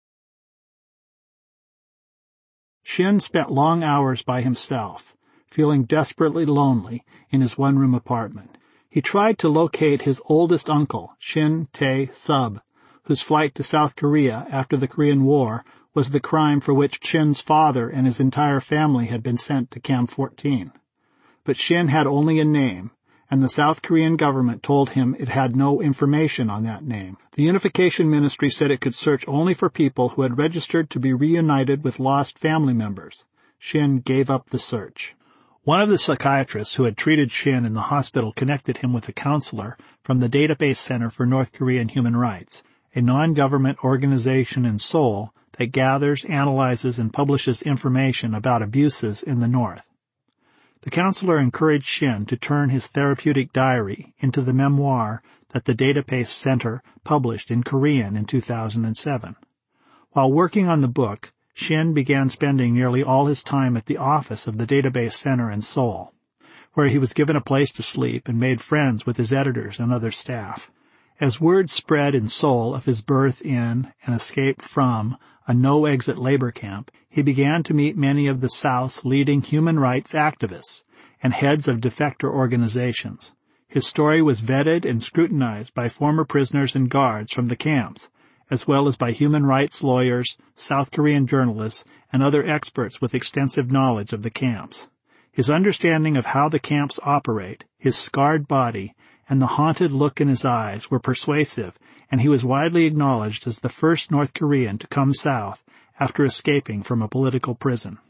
Shin spent long hours by himself, feeling desperately lonely in his one-room apartment. He tried to locate his oldest uncle, Shin Tae-sub, whose flight to South Korea after the Korean War was the crime for which Shin's father and his entire family had been sent to Camp 14. But Shin had only a name, and the South Korean government told him it had no information on that name. The Unification Ministry said it could search only for people who had registered to be reunited with lost family members. Shin gave up the search. One of the psychiatrists who had treated Shin in the hospital connected him with a counselor from the Database Center for North Korean Human Rights, a non-government organization in Seoul that gathers, analyzes, and publishes information about abuses in the North. The counselor encouraged Shin to turn his therapeutic diary into the memoir that the Database Center published in Korean in 2007. While working on the book, Shin began spending nearly all his time at the office of the Database Center in Seoul, where he was given a place to sleep and made friends with his editors and other staff. As word spread in Seoul of his birth in and escape from a no-exit labor camp, he began to meet many of the South's leading human rights activists and heads of defector organizations. His story was vetted and scrutinized by former prisoners and guards from the camps, as well as by human rights lawyers, South Korean journalists, and other experts with extensive knowledge of the camps. His understanding of how the camps operate, his scarred body, and the haunted look in his eyes were persuasive, and he was widely acknowledged as the first North Korean to come south after escaping from a political prison.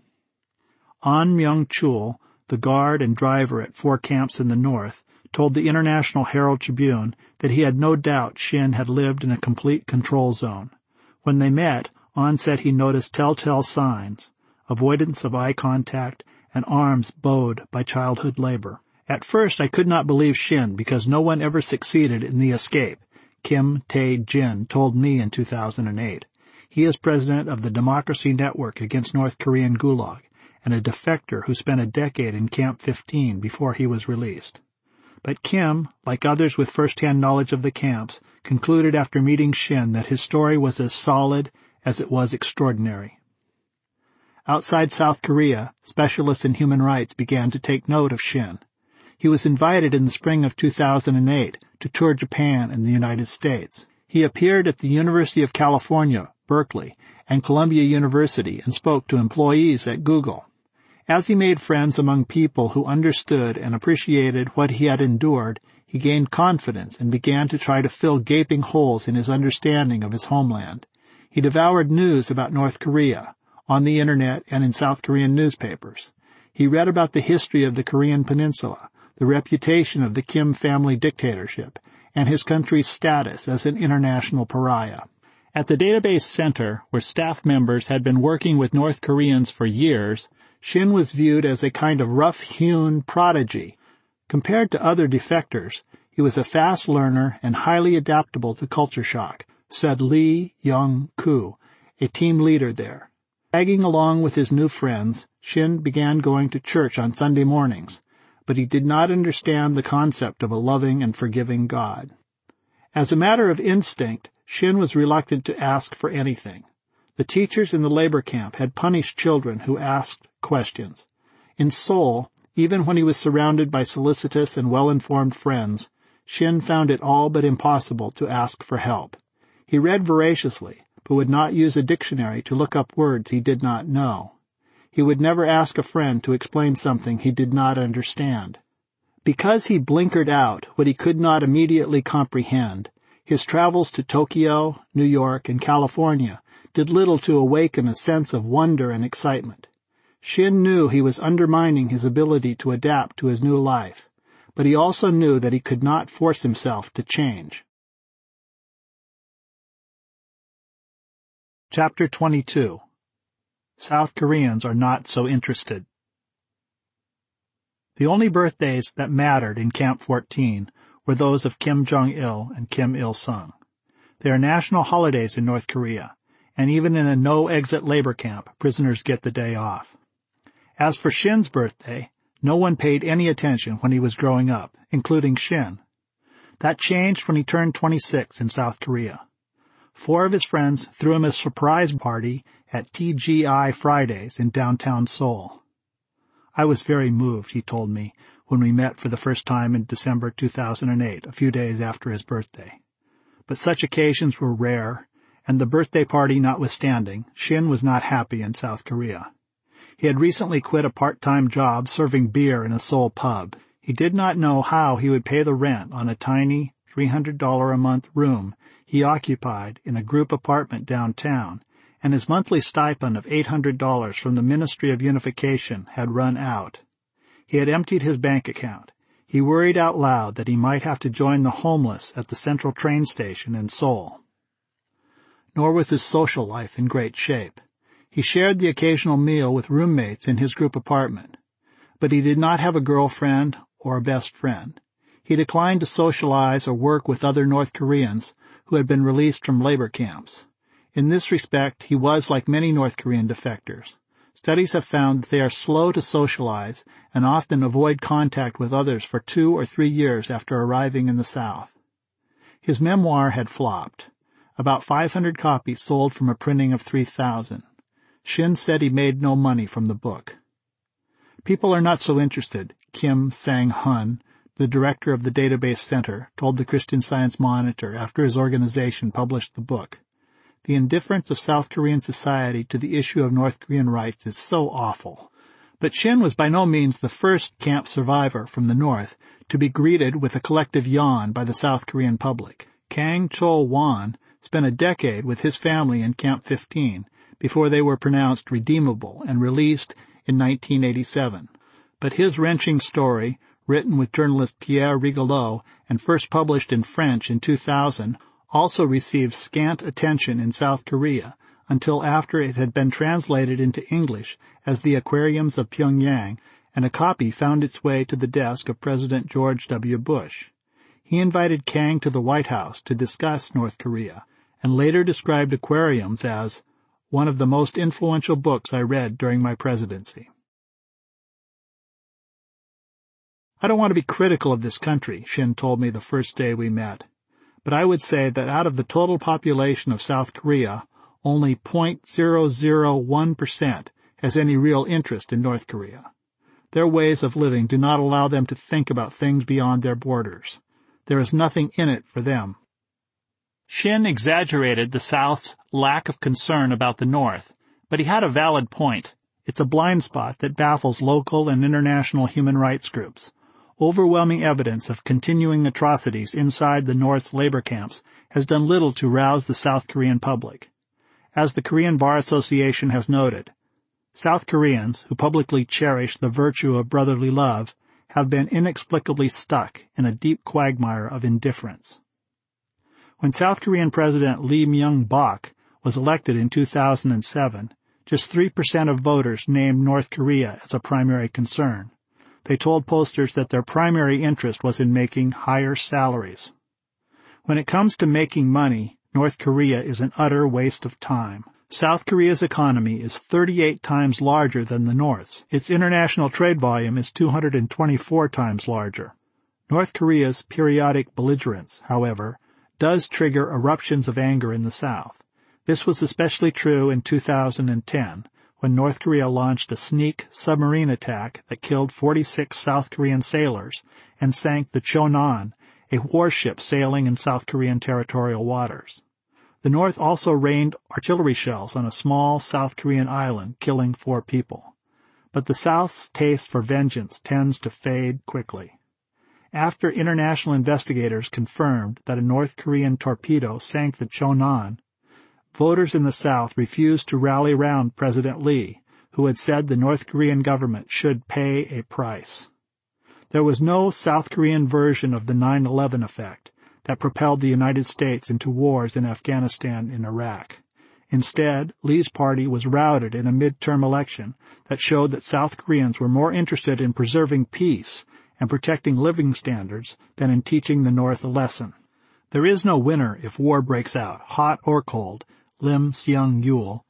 An Myung-chul, the guard and driver at 4 camps in the north, told the International Herald Tribune that he had no doubt Shin had lived in a complete control zone. When they met, An said he noticed telltale signs, avoidance of eye contact, and arms bowed by childhood labor. At first I could not believe Shin because no one ever succeeded in the escape, Kim Tae-jin told me in 2008. He is president of the Democracy Network Against North Korean Gulag, and a defector who spent a decade in Camp 15 before he was released. But Kim, like others with first-hand knowledge of the camps, concluded after meeting Shin that his story was as solid as it was extraordinary. Outside South Korea, specialists in human rights began to take note of Shin. He was invited in the spring of 2008 to tour Japan and the United States. He appeared at the University of California, Berkeley, and Columbia University and spoke to employees at Google. As he made friends among people who understood and appreciated what he had endured, he gained confidence and began to try to fill gaping holes in his understanding of his homeland. He devoured news about North Korea, on the Internet and in South Korean newspapers. He read about the history of the Korean Peninsula, the reputation of the Kim family dictatorship, and his country's status as an international pariah. At the database center, where staff members had been working with North Koreans for years, Shin was viewed as a kind of rough-hewn prodigy. Compared to other defectors, he was a fast learner and highly adaptable to culture shock, said Lee Young-koo, a team leader there. Tagging along with his new friends, Shin began going to church on Sunday mornings, but he did not understand the concept of a loving and forgiving God. As a matter of instinct, Shin was reluctant to ask for anything. The teachers in the labor camp had punished children who asked questions. In Seoul, even when he was surrounded by solicitous and well-informed friends, Shin found it all but impossible to ask for help. He read voraciously, but would not use a dictionary to look up words he did not know. He would never ask a friend to explain something he did not understand. Because he blinkered out what he could not immediately comprehend, his travels to Tokyo, New York, and California did little to awaken a sense of wonder and excitement. Shin knew he was undermining his ability to adapt to his new life, but he also knew that he could not force himself to change. Chapter 22. South Koreans are not so interested. The only birthdays that mattered in Camp 14 were those of Kim Jong-il and Kim Il-sung. They are national holidays in North Korea, and even in a no-exit labor camp, prisoners get the day off. As for Shin's birthday, no one paid any attention when he was growing up, including Shin. That changed when he turned 26 in South Korea. 4 of his friends threw him a surprise party at TGI Fridays in downtown Seoul. I was very moved, he told me, when we met for the first time in December 2008, a few days after his birthday. But such occasions were rare, and the birthday party notwithstanding, Shin was not happy in South Korea. He had recently quit a part-time job serving beer in a Seoul pub. He did not know how he would pay the rent on a tiny $300 a month room he occupied in a group apartment downtown, and his monthly stipend of $800 from the Ministry of Unification had run out. He had emptied his bank account. He worried out loud that he might have to join the homeless at the central train station in Seoul. Nor was his social life in great shape. He shared the occasional meal with roommates in his group apartment, but he did not have a girlfriend or a best friend. He declined to socialize or work with other North Koreans who had been released from labor camps. In this respect, he was like many North Korean defectors. Studies have found that they are slow to socialize and often avoid contact with others for 2 or 3 years after arriving in the South. His memoir had flopped. About 500 copies sold from a printing of 3,000. Shin said he made no money from the book. People are not so interested, Kim Sang-hun, the director of the Database Center, told the Christian Science Monitor after his organization published the book. The indifference of South Korean society to the issue of North Korean rights is so awful. But Shin was by no means the first camp survivor from the north to be greeted with a collective yawn by the South Korean public. Kang Chol-won spent a decade with his family in Camp 15 before they were pronounced redeemable and released in 1987. But his wrenching story, written with journalist Pierre Rigolo and first published in French in 2000, also received scant attention in South Korea until after it had been translated into English as The Aquariums of Pyongyang, and a copy found its way to the desk of President George W. Bush. He invited Kang to the White House to discuss North Korea, and later described Aquariums as one of the most influential books I read during my presidency. I don't want to be critical of this country, Shin told me the first day we met, but I would say that out of the total population of South Korea, only 0.001% has any real interest in North Korea. Their ways of living do not allow them to think about things beyond their borders. There is nothing in it for them. Shin exaggerated the South's lack of concern about the North, but he had a valid point. It's a blind spot that baffles local and international human rights groups. Overwhelming evidence of continuing atrocities inside the North's labor camps has done little to rouse the South Korean public. As the Korean Bar Association has noted, South Koreans, who publicly cherish the virtue of brotherly love, have been inexplicably stuck in a deep quagmire of indifference. When South Korean President Lee Myung-bak was elected in 2007, just 3% of voters named North Korea as a primary concern. They told pollsters that their primary interest was in making higher salaries. When it comes to making money, North Korea is an utter waste of time. South Korea's economy is 38 times larger than the North's. Its international trade volume is 224 times larger. North Korea's periodic belligerence, however, does trigger eruptions of anger in the South. This was especially true in 2010, when North Korea launched a sneak submarine attack that killed 46 South Korean sailors and sank the Chonan, a warship sailing in South Korean territorial waters. The North also rained artillery shells on a small South Korean island, killing 4 people. But the South's taste for vengeance tends to fade quickly. After international investigators confirmed that a North Korean torpedo sank the Chonan, voters in the South refused to rally round President Lee, who had said the North Korean government should pay a price. There was no South Korean version of the 9/11 effect that propelled the United States into wars in Afghanistan and Iraq. Instead, Lee's party was routed in a midterm election that showed that South Koreans were more interested in preserving peace and protecting living standards than in teaching the North a lesson. There is no winner if war breaks out, hot or cold, Lim Seung-yul,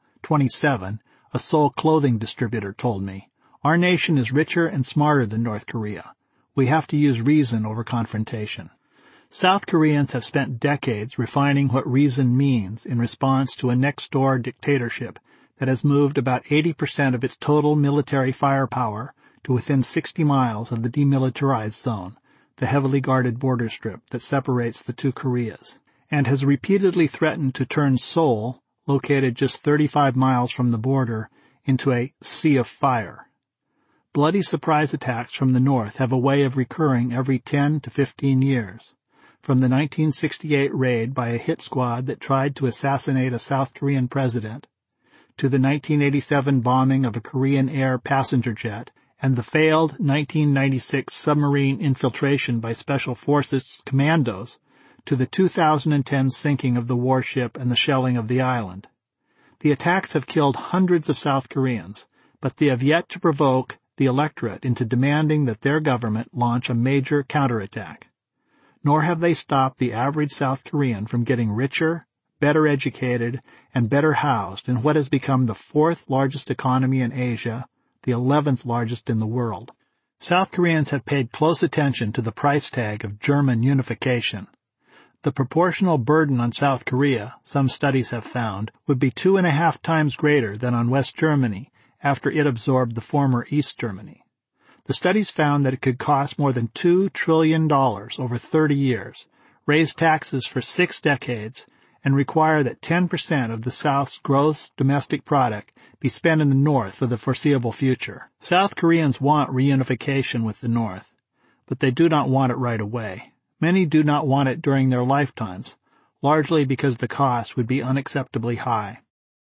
27, a Seoul clothing distributor, told me. Our nation is richer and smarter than North Korea. We have to use reason over confrontation. South Koreans have spent decades refining what reason means in response to a next-door dictatorship that has moved about 80% of its total military firepower to within 60 miles of the demilitarized zone, the heavily guarded border strip that separates the two Koreas, and has repeatedly threatened to turn Seoul, located just 35 miles from the border, into a sea of fire. Bloody surprise attacks from the North have a way of recurring every 10 to 15 years. From the 1968 raid by a hit squad that tried to assassinate a South Korean president, to the 1987 bombing of a Korean Air passenger jet, and the failed 1996 submarine infiltration by Special Forces commandos, to the 2010 sinking of the warship and the shelling of the island. The attacks have killed hundreds of South Koreans, but they have yet to provoke the electorate into demanding that their government launch a major counterattack. Nor have they stopped the average South Korean from getting richer, better educated, and better housed in what has become the 4th largest economy in Asia, the 11th largest in the world. South Koreans have paid close attention to the price tag of German unification. The proportional burden on South Korea, some studies have found, would be 2.5 times greater than on West Germany after it absorbed the former East Germany. The studies found that it could cost more than $2 trillion over 30 years, raise taxes for 6 decades, and require that 10% of the South's gross domestic product be spent in the North for the foreseeable future. South Koreans want reunification with the North, but they do not want it right away. Many do not want it during their lifetimes, largely because the cost would be unacceptably high.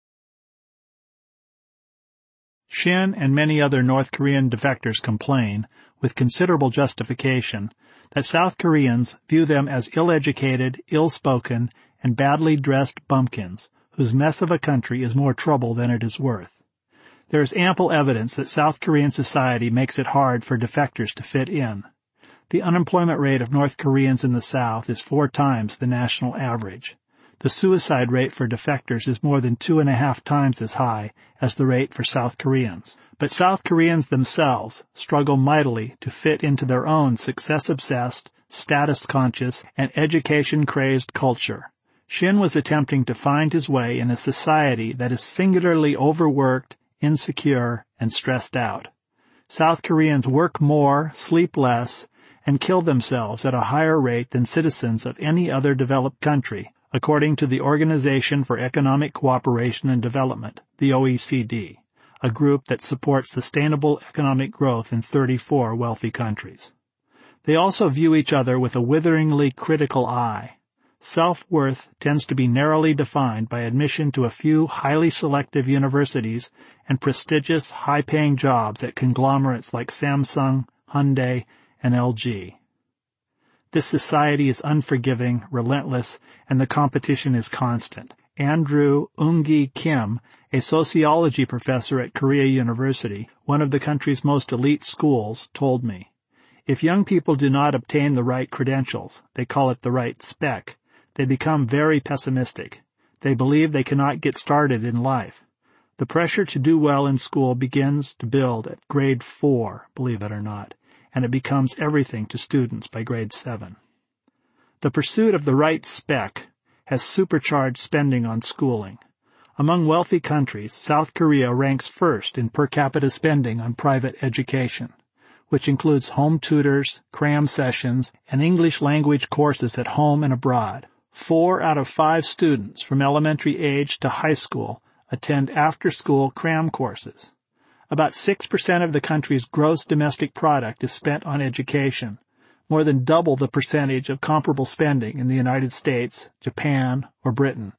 Shin and many other North Korean defectors complain, with considerable justification, that South Koreans view them as ill-educated, ill-spoken, and badly dressed bumpkins, whose mess of a country is more trouble than it is worth. There is ample evidence that South Korean society makes it hard for defectors to fit in. The unemployment rate of North Koreans in the South is 4 times the national average. The suicide rate for defectors is more than 2.5 times as high as the rate for South Koreans. But South Koreans themselves struggle mightily to fit into their own success-obsessed, status-conscious, and education-crazed culture. Shin was attempting to find his way in a society that is singularly overworked, insecure, and stressed out. South Koreans work more, sleep less, and kill themselves at a higher rate than citizens of any other developed country, according to the Organization for Economic Cooperation and Development, the OECD, a group that supports sustainable economic growth in 34 wealthy countries. They also view each other with a witheringly critical eye. Self-worth tends to be narrowly defined by admission to a few highly selective universities and prestigious, high-paying jobs at conglomerates like Samsung, Hyundai, and LG. This society is unforgiving, relentless, and the competition is constant. Andrew Eungi Kim, a sociology professor at Korea University, one of the country's most elite schools, told me, "If young people do not obtain the right credentials, they call it the right spec, they become very pessimistic. They believe they cannot get started in life. The pressure to do well in school begins to build at grade 4, believe it or not, and it becomes everything to students by grade 7. The pursuit of the right spec has supercharged spending on schooling. Among wealthy countries, South Korea ranks first in per capita spending on private education, which includes home tutors, cram sessions, and English language courses at home and abroad. 4 out of 5 students from elementary age to high school attend after-school cram courses. About 6% of the country's gross domestic product is spent on education, more than double the percentage of comparable spending in the United States, Japan, or Britain.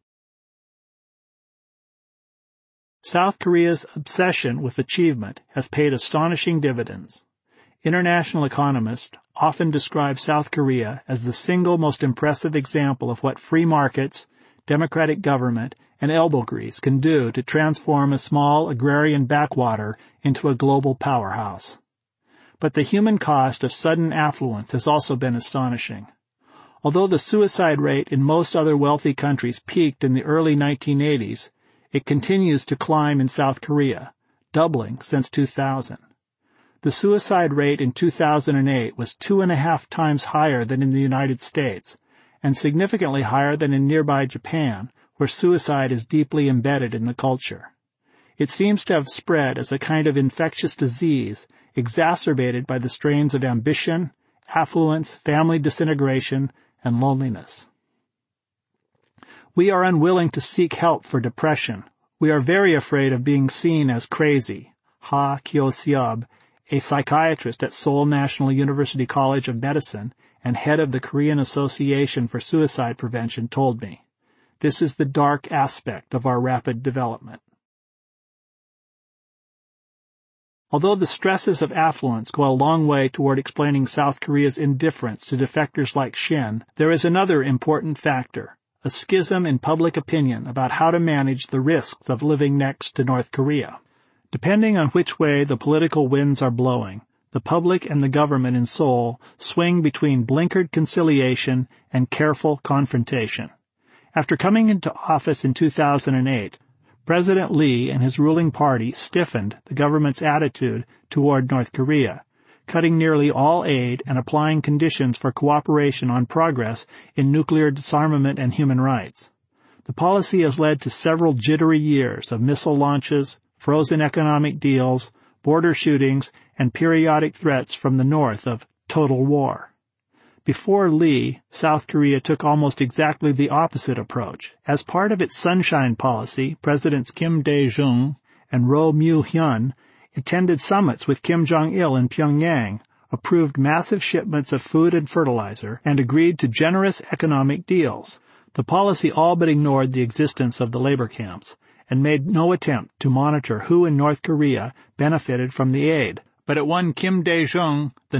South Korea's obsession with achievement has paid astonishing dividends. International economists often describe South Korea as the single most impressive example of what free markets, democratic government, and elbow grease can do to transform a small agrarian backwater into a global powerhouse. But the human cost of sudden affluence has also been astonishing. Although the suicide rate in most other wealthy countries peaked in the early 1980s, it continues to climb in South Korea, doubling since 2000. The suicide rate in 2008 was 2.5 times higher than in the United States, and significantly higher than in nearby Japan, where suicide is deeply embedded in the culture. It seems to have spread as a kind of infectious disease, exacerbated by the strains of ambition, affluence, family disintegration, and loneliness. We are unwilling to seek help for depression. We are very afraid of being seen as crazy. Ha Kyo-seob, a psychiatrist at Seoul National University College of Medicine and head of the Korean Association for Suicide Prevention, told me, "This is the dark aspect of our rapid development." Although the stresses of affluence go a long way toward explaining South Korea's indifference to defectors like Shin, there is another important factor, a schism in public opinion about how to manage the risks of living next to North Korea. Depending on which way the political winds are blowing, the public and the government in Seoul swing between blinkered conciliation and careful confrontation. After coming into office in 2008, President Lee and his ruling party stiffened the government's attitude toward North Korea, cutting nearly all aid and applying conditions for cooperation on progress in nuclear disarmament and human rights. The policy has led to several jittery years of missile launches, frozen economic deals, border shootings, and periodic threats from the north of total war. Before Lee, South Korea took almost exactly the opposite approach. As part of its Sunshine Policy, Presidents Kim Dae-jung and Roh Moo-hyun attended summits with Kim Jong-il in Pyongyang, approved massive shipments of food and fertilizer, and agreed to generous economic deals. The policy all but ignored the existence of the labor camps and made no attempt to monitor who in North Korea benefited from the aid. But it won Kim Dae-jung the